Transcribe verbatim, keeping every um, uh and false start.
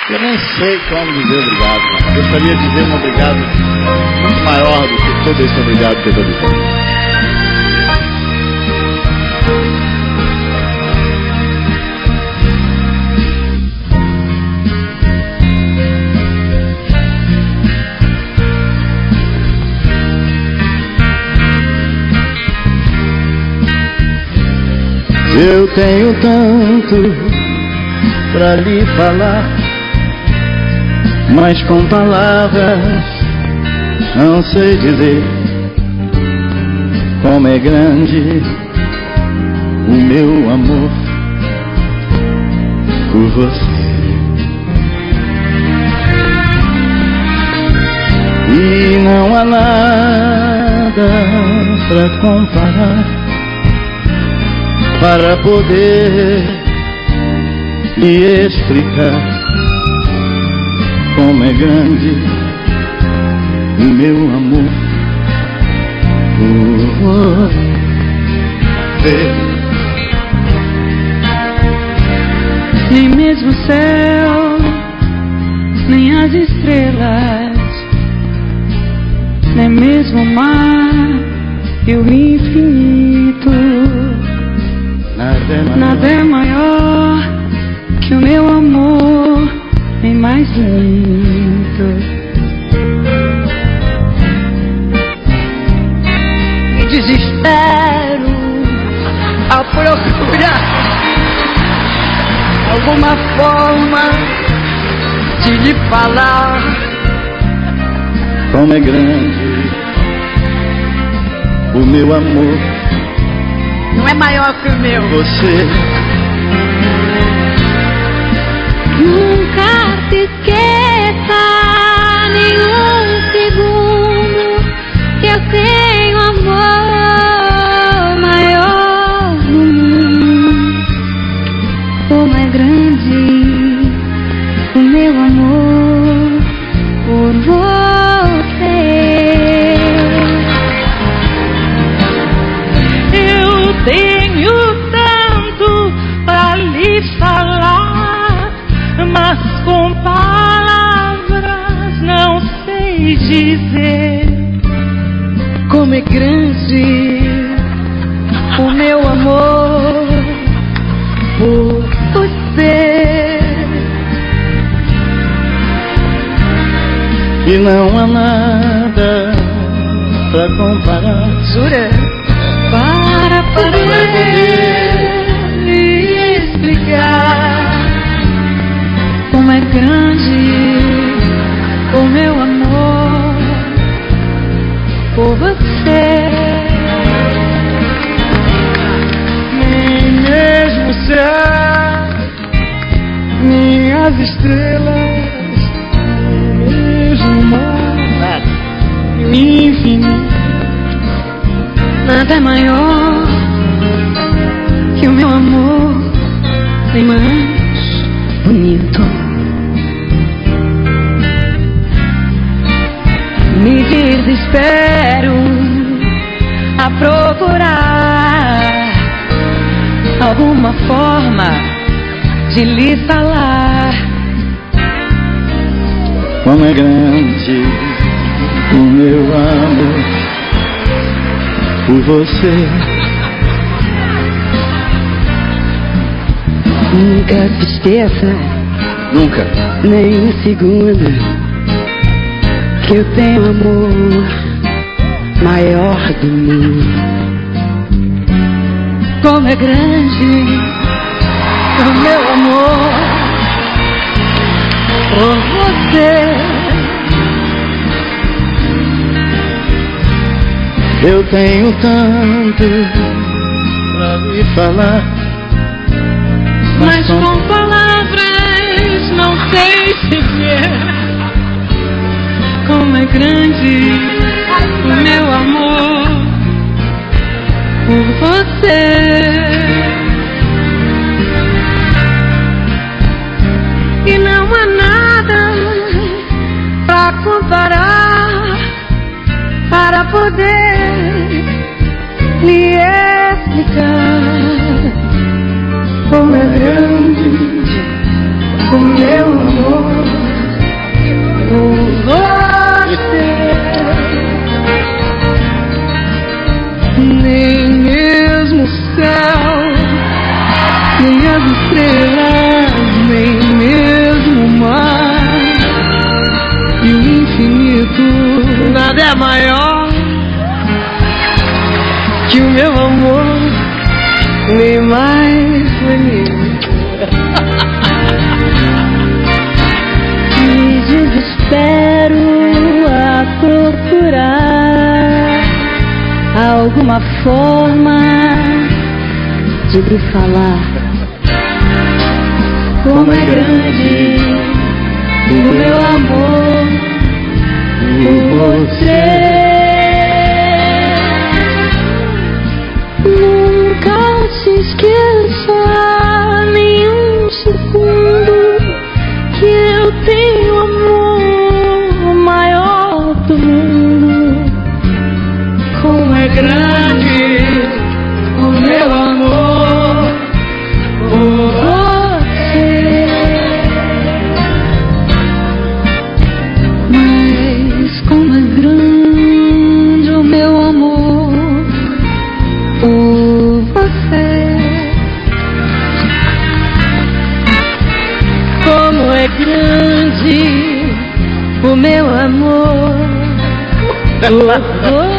Eu nem sei como dizer obrigado, cara. Eu gostaria de dizer um obrigado muito maior do que todo esse obrigado que eu estou dizendo. Eu tenho tanto pra lhe falar, mas com palavras não sei dizer como é grande o meu amor por você. E não há nada pra comparar para poder lhe explicar como é grande o meu amor por você. Nem mesmo o céu, nem as estrelas, nem mesmo o mar e o infinito, Nada é maior, nada é maior que o meu amor, nem mais lindo. Me desespero ao procurar alguma forma de lhe falar como é grande o meu amor. Não é maior que o meu. Você nunca se esqueça nenhum segundo que eu tenho amor maior no mundo. Como é grande o meu amor por você. Tenho tanto pra lhe falar, mas com palavras não sei dizer como é grande o meu amor por você. e não há nada pra comparar. Jura? para poder lhe explicar como é grande o meu amor por você. Nem mesmo o céu, nem as estrelas, nem mesmo o mar e o infinito, Nada é maior que o meu amor, nem mais bonito. Me desespero a procurar alguma forma de lhe falar como é grande o meu amor por você. Nunca se esqueça, Nunca. nem um segundo, que eu tenho amor maior do mundo. como é grande o meu amor por você. Eu tenho tanto pra lhe falar, Mas com palavras não sei dizer como é grande o meu amor por você. E não há nada pra comparar, para poder lhe explicar como é grande o meu amor por você. Nem mesmo o céu, nem as estrelas, nem mesmo o mar e o infinito, nada é maior que o meu amor, nem mais bonito. Me desespero a procurar alguma forma de lhe falar como é grande o meu amor por você. Nunca se esqueça nem um segundo que eu tenho amor maior do mundo. Como é grande o meu amor por você. Mas como é grande o meu amor por você. Como é grande o meu amor por você.